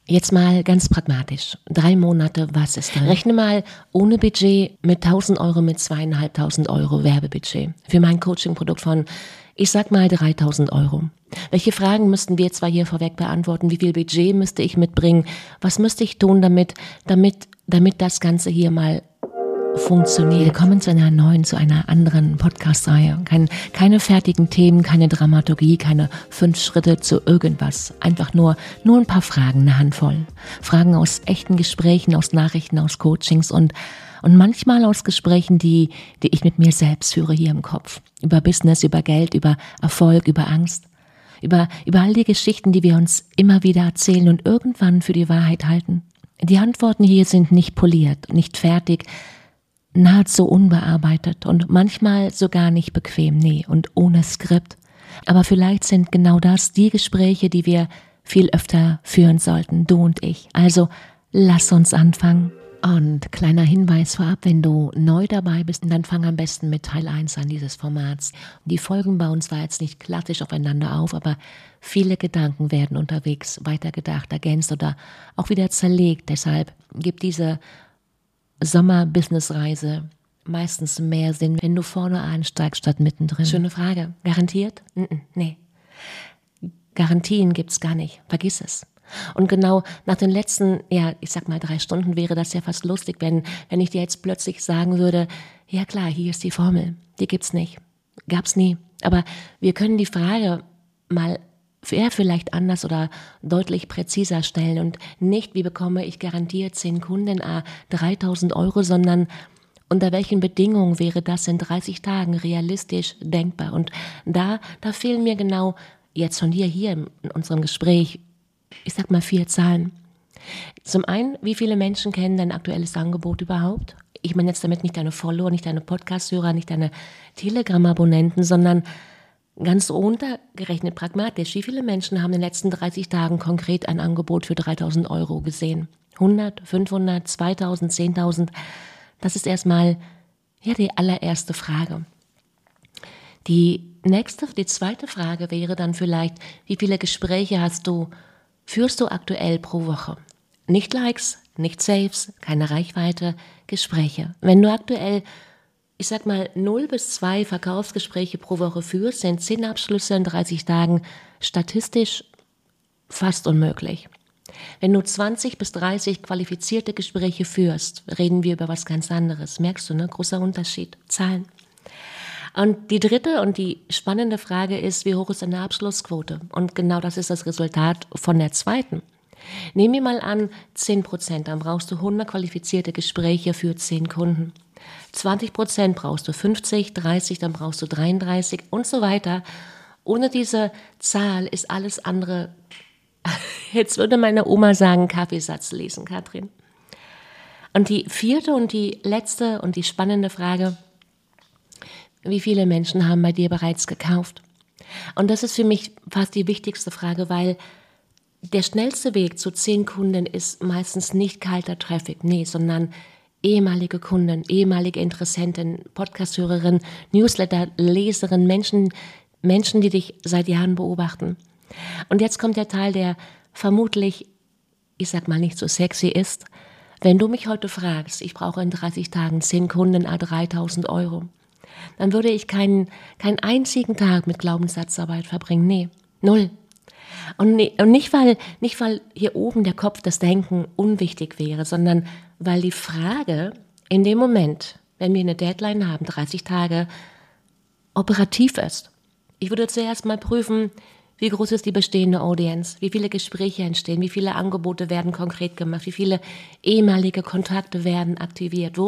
Jetzt mal ganz pragmatisch. 3 Monate, was ist drin? Rechne mal ohne Budget mit 1.000 Euro, mit 2.500 Euro Werbebudget für mein Coaching-Produkt von, ich sag mal 3.000 Euro. Welche Fragen müssten wir zwar hier vorweg beantworten? Wie viel Budget müsste ich mitbringen? Was müsste ich tun, damit das Ganze hier mal funktioniert? Willkommen zu einer anderen Podcast-Reihe. Keine fertigen Themen, keine Dramaturgie, keine 5 Schritte zu irgendwas. Einfach nur ein paar Fragen, eine Handvoll. Fragen aus echten Gesprächen, aus Nachrichten, aus Coachings und manchmal aus Gesprächen, die ich mit mir selbst führe hier im Kopf. Über Business, über Geld, über Erfolg, über Angst. Über all die Geschichten, die wir uns immer wieder erzählen und irgendwann für die Wahrheit halten. Die Antworten hier sind nicht poliert, nicht fertig, nahezu unbearbeitet und manchmal sogar nicht bequem, nee, und ohne Skript. Aber vielleicht sind genau das die Gespräche, die wir viel öfter führen sollten, du und ich. Also lass uns anfangen. Und kleiner Hinweis vorab, wenn du neu dabei bist, dann fang am besten mit Teil 1 an dieses Formats. Die Folgen bauen zwar jetzt nicht klassisch aufeinander auf, aber viele Gedanken werden unterwegs weitergedacht, ergänzt oder auch wieder zerlegt. Deshalb gibt diese Sommer-Business-Reise meistens mehr Sinn, wenn du vorne einsteigst statt mittendrin. Schöne Frage. Garantiert? Nee. Garantien gibt's gar nicht. Vergiss es. Und genau nach den letzten, 3 Stunden wäre das ja fast lustig, wenn ich dir jetzt plötzlich sagen würde, ja klar, hier ist die Formel. Die gibt's nicht. Gab's nie. Aber wir können die Frage mal vielleicht anders oder deutlich präziser stellen und nicht, wie bekomme ich garantiert 10 Kunden, 3.000 Euro, sondern unter welchen Bedingungen wäre das in 30 Tagen realistisch denkbar? Und da fehlen mir genau jetzt von dir hier in unserem Gespräch, 4 Zahlen. Zum einen, wie viele Menschen kennen dein aktuelles Angebot überhaupt? Ich meine jetzt damit nicht deine Follower, nicht deine Podcast-Hörer, nicht deine Telegram-Abonnenten, sondern ganz runtergerechnet pragmatisch. Wie viele Menschen haben in den letzten 30 Tagen konkret ein Angebot für 3.000 Euro gesehen? 100, 500, 2.000, 10.000? Das ist erstmal die allererste Frage. Die zweite Frage wäre dann vielleicht, wie viele Gespräche führst du aktuell pro Woche? Nicht Likes, nicht Saves, keine Reichweite, Gespräche. Wenn du aktuell 0 bis 2 Verkaufsgespräche pro Woche führst, sind 10 Abschlüsse in 30 Tagen statistisch fast unmöglich. Wenn du 20 bis 30 qualifizierte Gespräche führst, reden wir über was ganz anderes. Merkst du, ne? Großer Unterschied. Zahlen. Und die dritte und die spannende Frage ist, wie hoch ist deine Abschlussquote? Und genau das ist das Resultat von der zweiten. Nehmen wir mal an, 10%, dann brauchst du 100 qualifizierte Gespräche für 10 Kunden. 20% brauchst du 50, 30, dann brauchst du 33 und so weiter. Ohne diese Zahl ist alles andere, jetzt würde meine Oma sagen, Kaffeesatz lesen, Katrin. Und die vierte und die letzte und die spannende Frage, wie viele Menschen haben bei dir bereits gekauft? Und das ist für mich fast die wichtigste Frage, weil der schnellste Weg zu 10 Kunden ist meistens nicht kalter Traffic, nee, sondern ehemalige Kunden, ehemalige Interessenten, Podcast-Hörerin, Newsletter-Leserin, Menschen, die dich seit Jahren beobachten. Und jetzt kommt der Teil, der vermutlich, nicht so sexy ist. Wenn du mich heute fragst, ich brauche in 30 Tagen 10 Kunden, 3.000 Euro, dann würde ich keinen einzigen Tag mit Glaubenssatzarbeit verbringen. Nee, 0. Und nicht, weil hier oben der Kopf, das Denken unwichtig wäre, sondern weil die Frage in dem Moment, wenn wir eine Deadline haben, 30 Tage, operativ ist. Ich würde zuerst mal prüfen, wie groß ist die bestehende Audience, wie viele Gespräche entstehen, wie viele Angebote werden konkret gemacht, wie viele ehemalige Kontakte wurden aktiviert.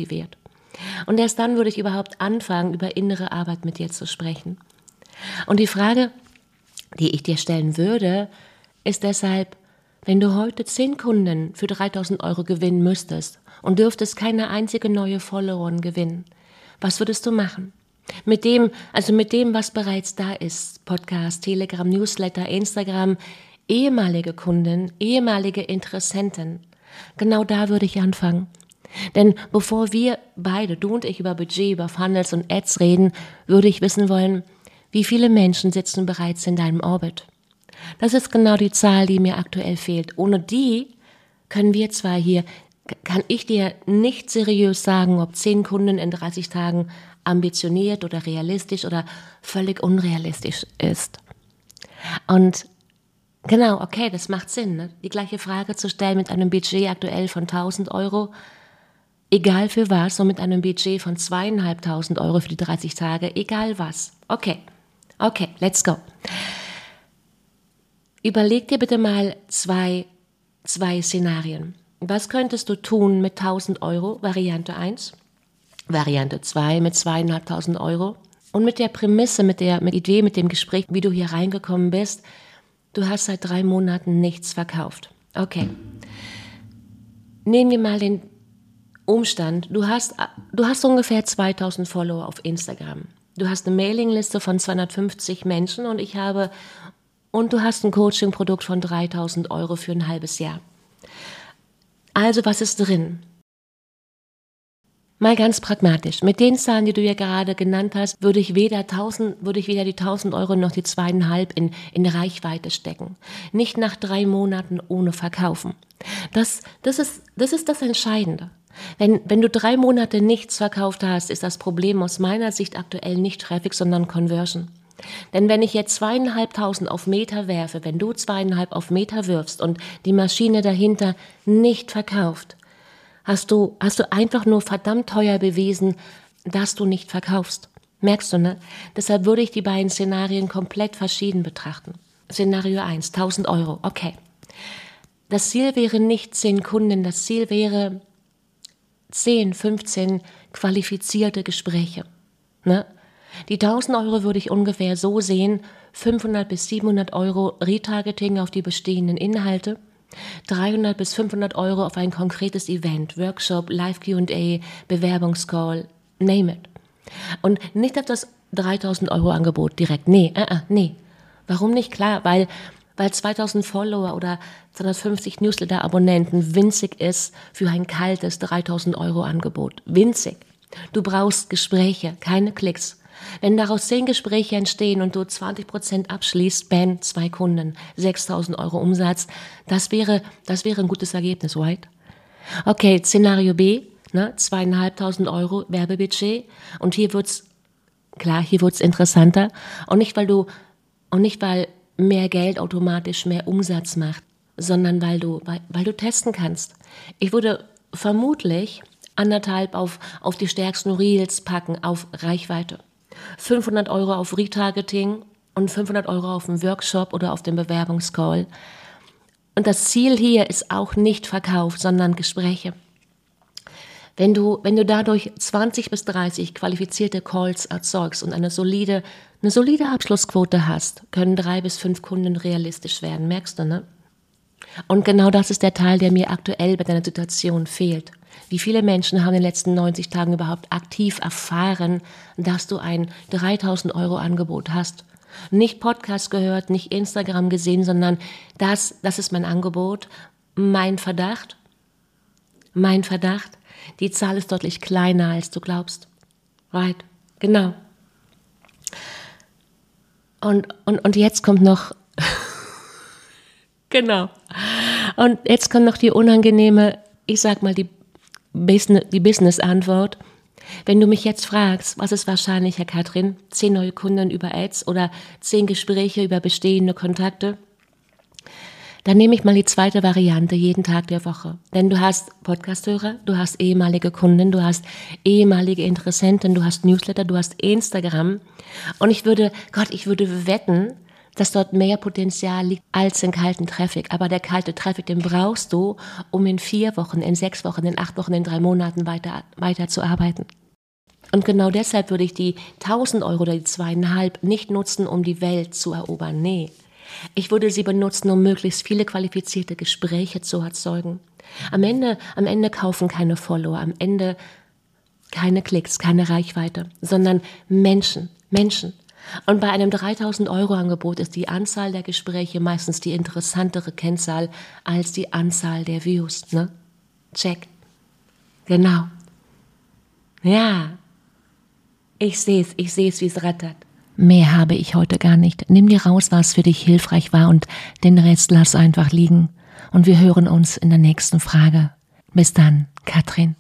Und erst dann würde ich überhaupt anfangen, über innere Arbeit mit dir zu sprechen. Und die Frage, die ich dir stellen würde, ist deshalb, wenn du heute 10 Kunden für 3.000 Euro gewinnen müsstest und dürftest keine einzige neue Followerin gewinnen, was würdest du machen? Mit dem, was bereits da ist, Podcast, Telegram, Newsletter, Instagram, ehemalige Kunden, ehemalige Interessenten, genau da würde ich anfangen. Denn bevor wir beide, du und ich, über Budget, über Funnels und Ads reden, würde ich wissen wollen, wie viele Menschen sitzen bereits in deinem Orbit? Das ist genau die Zahl, die mir aktuell fehlt. Ohne die können wir zwar hier, kann ich dir nicht seriös sagen, ob 10 Kunden in 30 Tagen ambitioniert oder realistisch oder völlig unrealistisch ist. Und genau, okay, das macht Sinn, ne? Die gleiche Frage zu stellen mit einem Budget aktuell von 1.000 Euro, egal für was, und mit einem Budget von 2.500 Euro für die 30 Tage, egal was. Okay, let's go. Überleg dir bitte mal zwei Szenarien. Was könntest du tun mit 1.000 Euro, Variante 1, Variante 2 mit 2.500 Euro und mit der Prämisse, mit Idee, mit dem Gespräch, wie du hier reingekommen bist, du hast seit 3 Monaten nichts verkauft. Okay. Nehmen wir mal den Umstand, du hast ungefähr 2.000 Follower auf Instagram. Du hast eine Mailingliste von 250 Menschen und du hast ein Coaching-Produkt von 3.000 Euro für ein halbes Jahr. Also was ist drin? Mal ganz pragmatisch. Mit den Zahlen, die du ja gerade genannt hast, würde ich weder die 1.000 Euro noch die 2.500 in Reichweite stecken. Nicht nach 3 Monaten ohne Verkaufen. Das ist das Entscheidende. Wenn du 3 Monate nichts verkauft hast, ist das Problem aus meiner Sicht aktuell nicht Traffic, sondern Conversion. Denn wenn ich jetzt 2.500 auf Meta werfe, wenn du 2.500 auf Meta wirfst und die Maschine dahinter nicht verkauft, hast du einfach nur verdammt teuer bewiesen, dass du nicht verkaufst. Merkst du, ne? Deshalb würde ich die beiden Szenarien komplett verschieden betrachten. Szenario 1, 1.000 Euro, okay. Das Ziel wäre nicht 10 Kunden, das Ziel wäre 10, 15 qualifizierte Gespräche, ne? Die 1.000 Euro würde ich ungefähr so sehen, 500 bis 700 Euro Retargeting auf die bestehenden Inhalte, 300 bis 500 Euro auf ein konkretes Event, Workshop, Live Q&A, Bewerbungscall, name it. Und nicht auf das 3.000 Euro Angebot direkt, nee. Warum nicht? Klar, weil 2.000 Follower oder 250 Newsletter-Abonnenten winzig ist für ein kaltes 3.000 Euro Angebot. Winzig. Du brauchst Gespräche, keine Klicks. Wenn daraus 10 Gespräche entstehen und du 20% abschließt, bam, 2 Kunden, 6.000 Euro Umsatz, das wäre ein gutes Ergebnis, right? Okay, Szenario B, ne, 2.500 Euro Werbebudget und hier wird's interessanter und nicht weil mehr Geld automatisch mehr Umsatz macht, sondern weil du testen kannst. Ich würde vermutlich 1,5 auf die stärksten Reels packen, auf Reichweite. 500 Euro auf Retargeting und 500 Euro auf den Workshop oder auf den Bewerbungscall. Und das Ziel hier ist auch nicht Verkauf, sondern Gespräche. Wenn du dadurch 20 bis 30 qualifizierte Calls erzeugst und eine solide Abschlussquote hast, können 3 bis 5 Kunden realistisch werden, merkst du, ne? Und genau das ist der Teil, der mir aktuell bei deiner Situation fehlt. Wie viele Menschen haben in den letzten 90 Tagen überhaupt aktiv erfahren, dass du ein 3.000 Euro Angebot hast? Nicht Podcast gehört, nicht Instagram gesehen, sondern das ist mein Angebot. Mein Verdacht, die Zahl ist deutlich kleiner, als du glaubst. Right, genau. Und jetzt kommt noch, genau. Und jetzt kommt noch die unangenehme, ich sag mal, die Business-Antwort. Wenn du mich jetzt fragst, was ist wahrscheinlicher, Katrin? 10 neue Kunden über Ads oder 10 Gespräche über bestehende Kontakte? Dann nehme ich mal die zweite Variante, jeden Tag der Woche. Denn du hast Podcasthörer, du hast ehemalige Kunden, du hast ehemalige Interessenten, du hast Newsletter, du hast Instagram. Und ich würde wetten, dass dort mehr Potenzial liegt als in kalten Traffic. Aber der kalte Traffic, den brauchst du, um in 4 Wochen, in 6 Wochen, in 8 Wochen, in 3 Monaten weiter zu arbeiten. Und genau deshalb würde ich die 1.000 Euro oder die 2.500 nicht nutzen, um die Welt zu erobern. Nee. Ich würde sie benutzen, um möglichst viele qualifizierte Gespräche zu erzeugen. Am Ende kaufen keine Follower, am Ende keine Klicks, keine Reichweite, sondern Menschen. Und bei einem 3.000 Euro Angebot ist die Anzahl der Gespräche meistens die interessantere Kennzahl als die Anzahl der Views, ne? Check. Genau. Ja. Ich seh's, wie es rattert. Mehr habe ich heute gar nicht. Nimm dir raus, was für dich hilfreich war und den Rest lass einfach liegen. Und wir hören uns in der nächsten Frage. Bis dann, Katrin.